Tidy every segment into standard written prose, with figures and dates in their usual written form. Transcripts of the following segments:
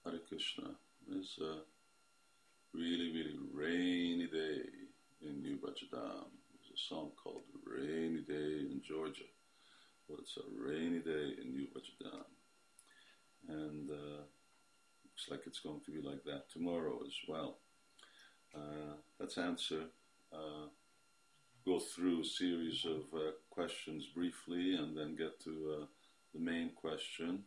Hare Krishna. It's a really, really rainy day in New Bajadam. There's a song called Rainy Day in Georgia. Well, it's a rainy day in New Bajadam. And looks like it's going to be like that tomorrow as well. Let's go through a series of questions briefly and then get to the main question.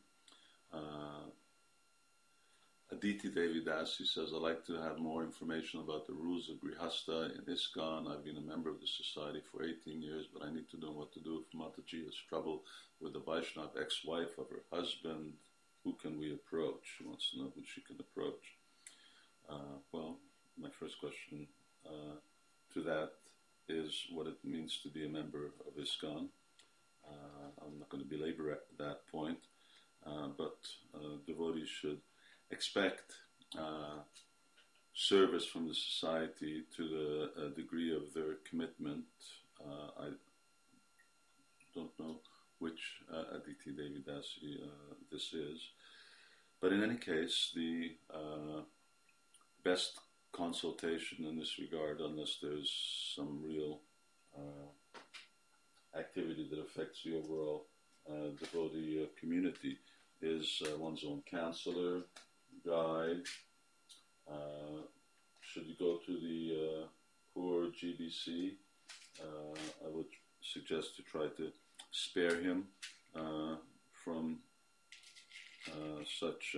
Aditi Devi Dasi says, I'd like to have more information about the rules of Grihastha in ISKCON. I've been a member of the society for 18 years, but I need to know what to do if Mataji has trouble with the Vaishnav ex-wife of her husband. Who can we approach? She wants to know who she can approach. Well, my first question to that is what it means to be a member of ISKCON. I'm not going to belabor at that point, but devotees should expect service from the society to the degree of their commitment. I don't know which Aditi Devi Dasi this is, but in any case, the best consultation in this regard, unless there's some real activity that affects the overall devotee community, is one's own counselor, guide. Should you go to the poor GBC, I would suggest to try to spare him from such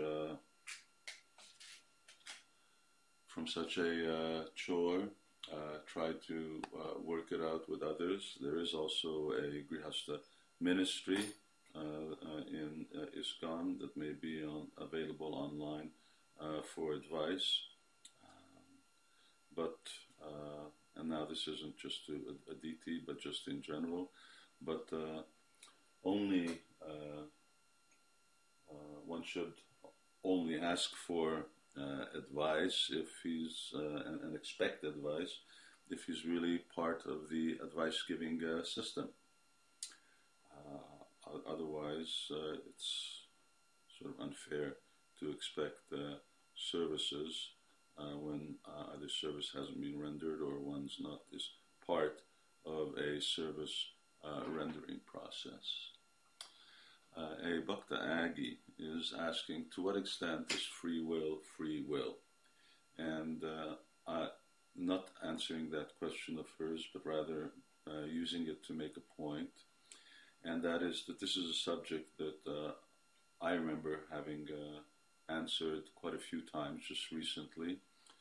a chore. Try to work it out with others. There is also a Grihastha ministry in ISKCON that may be available online for advice. And now this isn't just to Aditi, but just in general. But only one should only ask for advice if he's and expect advice if he's really part of the advice-giving system. Otherwise, it's sort of unfair to expect services when either service hasn't been rendered or one's not is part of a service rendering process. A Bhakta Agi is asking, to what extent is free will? And not answering that question of hers, but rather using it to make a point. And that is that this is a subject that I remember having answered quite a few times just recently.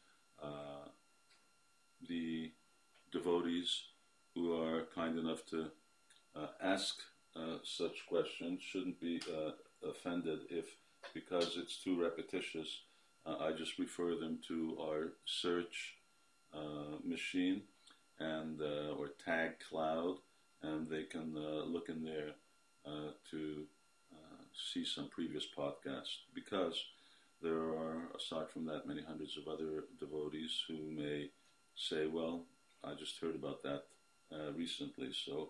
The devotees who are kind enough to ask such questions shouldn't be offended if, because it's too repetitious, I just refer them to our search machine and or tag cloud, and they can look in there to see some previous podcasts, because there are, aside from that, many hundreds of other devotees who may say, well, I just heard about that recently, so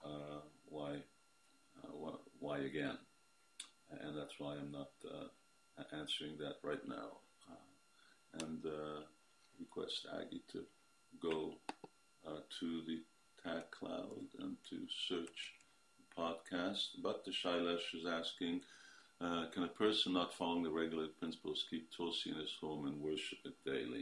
why again? And that's why I'm not answering that right now. And request Aggie to go to the tag cloud and to search podcast. But the Shailesh is asking, can a person not following the regulated principles keep Tulsi in his home and worship it daily?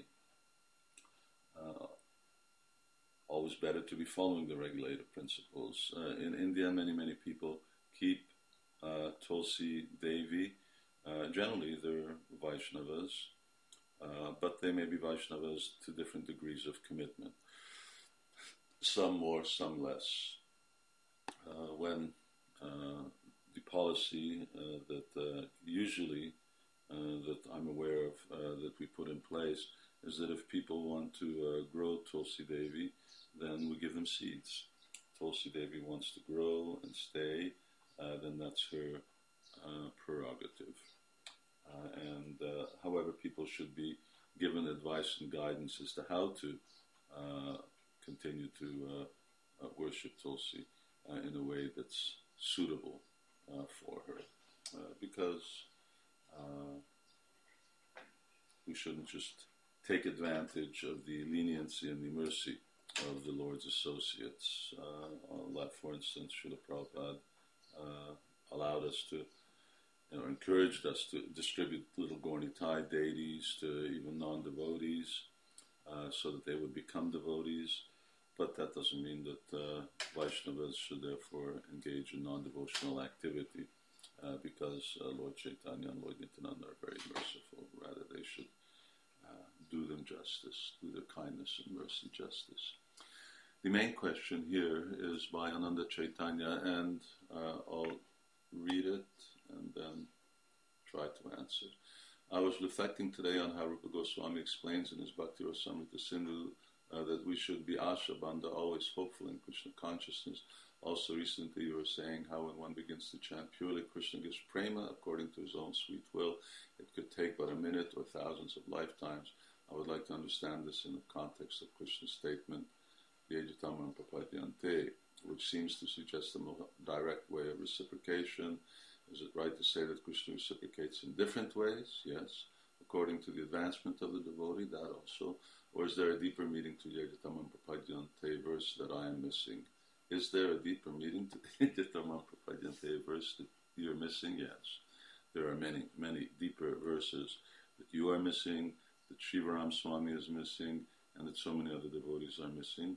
Always better to be following the regulated principles. In India, many people keep Tulsi Devi. Generally, they're Vaishnavas, but they may be Vaishnavas to different degrees of commitment. Some more, some less. When the policy that usually that I'm aware of that we put in place is that if people want to grow Tulsi Devi, then we give them seeds. Tulsi Devi wants to grow and stay, then that's her prerogative. However, people should be given advice and guidance as to how to continue to worship Tulsi in a way that's suitable for her, because shouldn't just take advantage of the leniency and the mercy of the Lord's associates. Like, for instance, Srila Prabhupada allowed us to, encouraged us to distribute little Gaurnitai deities to even non-devotees so that they would become devotees. But that doesn't mean that Vaishnavas should therefore engage in non-devotional activity because Lord Chaitanya and Lord Nityananda are very merciful. Rather, they should do them justice, do their kindness and mercy justice. The main question here is by Ananda Chaitanya, and I'll read it and then try to answer. I was reflecting today on how Rupa Goswami explains in his Bhakti Rasamrita Sindhu that we should be Ashabandha, always hopeful in Krishna consciousness. Also recently you were saying how when one begins to chant purely, Krishna gives prema according to his own sweet will. It could take but a minute or thousands of lifetimes. I would like to understand this in the context of Krishna's statement, Yejitamam Prapadyante, which seems to suggest a more direct way of reciprocation. Is it right to say that Krishna reciprocates in different ways? Yes. According to the advancement of the devotee, that also. Or is there a deeper meaning to Yejitamam Prapadyante verse that I am missing? Is there a deeper meaning to the Yejitamam Prapadyante verse that you're missing? Yes. There are many, many deeper verses that you are missing, that Shivaram Swami is missing, and that so many other devotees are missing,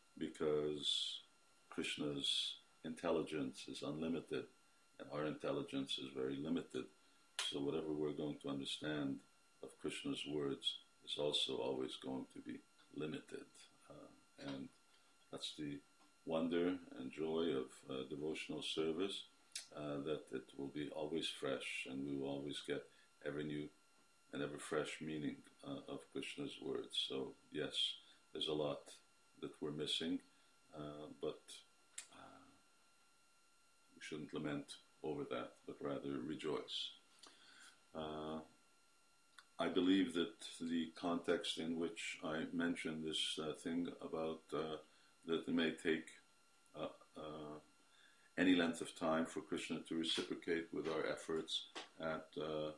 because Krishna's intelligence is unlimited, and our intelligence is very limited. So whatever we're going to understand of Krishna's words is also always going to be limited. And that's the wonder and joy of devotional service, that it will be always fresh, and we will always get ever new and ever fresh meaning of Krishna's words. So yes, there's a lot that we're missing, but we shouldn't lament over that, but rather rejoice. I believe that the context in which I mentioned this thing about that it may take any length of time for Krishna to reciprocate with our efforts at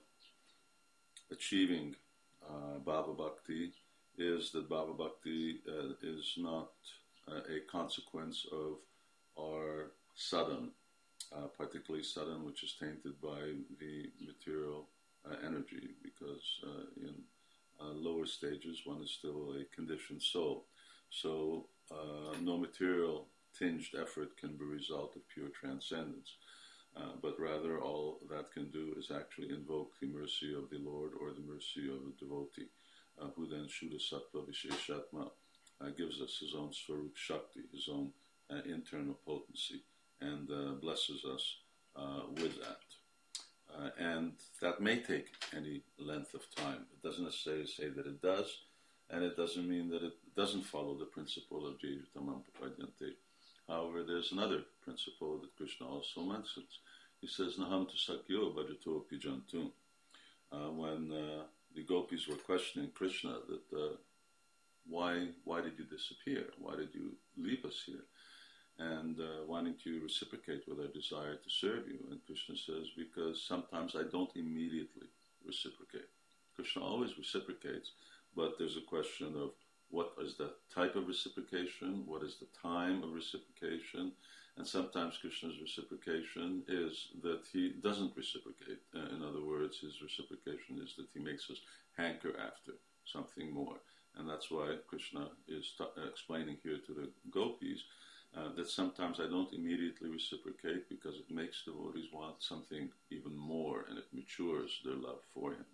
achieving Bhava Bhakti, is that Bhava Bhakti is not a consequence of our sadhana, particularly sadhana which is tainted by the material energy, because in lower stages one is still a conditioned soul. So no material tinged effort can be a result of pure transcendence, but rather all that can do is actually invoke the mercy of the Lord or the mercy of the devotee, who then Shuddha Sattva Visheshatma gives us his own Swarup Shakti, his own internal potency, and blesses us with that. And that may take any length of time. It doesn't necessarily say that it does, and it doesn't mean that it doesn't follow the principle of Jejitamam Prapadyante. However, there's another principle that Krishna also mentions. He says, Naham tu sakyo bhajato pijantun. When the gopis were questioning Krishna that why did you disappear? Why did you leave us here? And wanting to reciprocate with our desire to serve you. And Krishna says, because sometimes I don't immediately reciprocate. Krishna always reciprocates, but there's a question of what is the type of reciprocation, what is the time of reciprocation, and sometimes Krishna's reciprocation is that he doesn't reciprocate. In other words, his reciprocation is that he makes us hanker after something more. And that's why Krishna is explaining here to the gopis that sometimes I don't immediately reciprocate because it makes devotees want something even more, and it matures their love for him.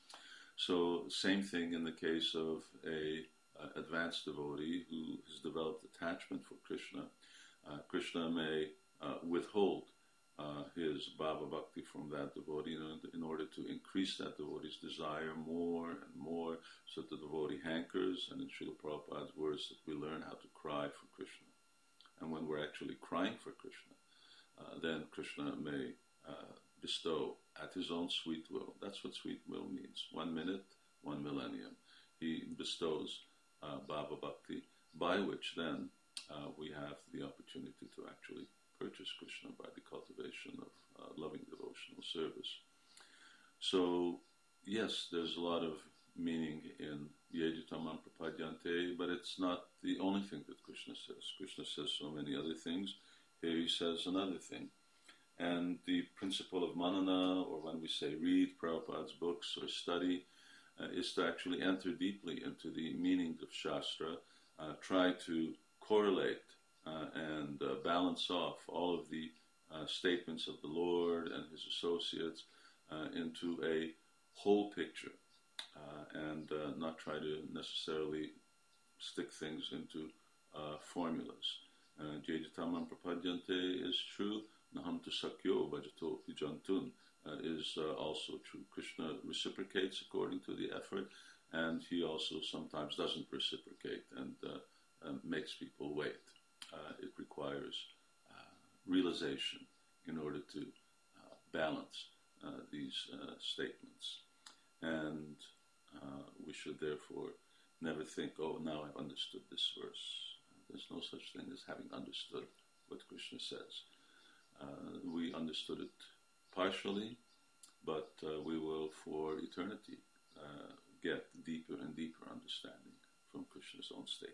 So same thing in the case of a advanced devotee who has developed attachment for Krishna. Krishna may withhold his Bhava Bhakti from that devotee in order to increase that devotee's desire more and more, so that the devotee hankers, and in Srila Prabhupada's words, that we learn how to cry for Krishna. And when we're actually crying for Krishna, then Krishna may bestow at his own sweet will. That's what sweet will means. 1 minute, 1 millennium. He bestows Bhava Bhakti, by which then we have the opportunity to actually purchase Krishna by the cultivation of loving devotional service. So, yes, there's a lot of meaning in Yejitamam Prapadyante, but it's not the only thing that Krishna says. Krishna says so many other things. Here he says another thing. And the principle of manana, or when we say read Prabhupada's books or study, is to actually enter deeply into the meanings of Shastra, try to correlate and balance off all of the statements of the Lord and his associates into a whole picture, and not try to necessarily stick things into formulas. Jeditamam prapadyante is true. Naham tu sakyo bhajato pijantun is also true. Krishna reciprocates according to the effort, and he also sometimes doesn't reciprocate and makes people wait. It requires realization in order to balance these statements. And we should therefore never think, oh, now I've understood this verse. There's no such thing as having understood what Krishna says. We understood it partially, but we will for eternity get deeper and deeper understanding from Krishna's own statement.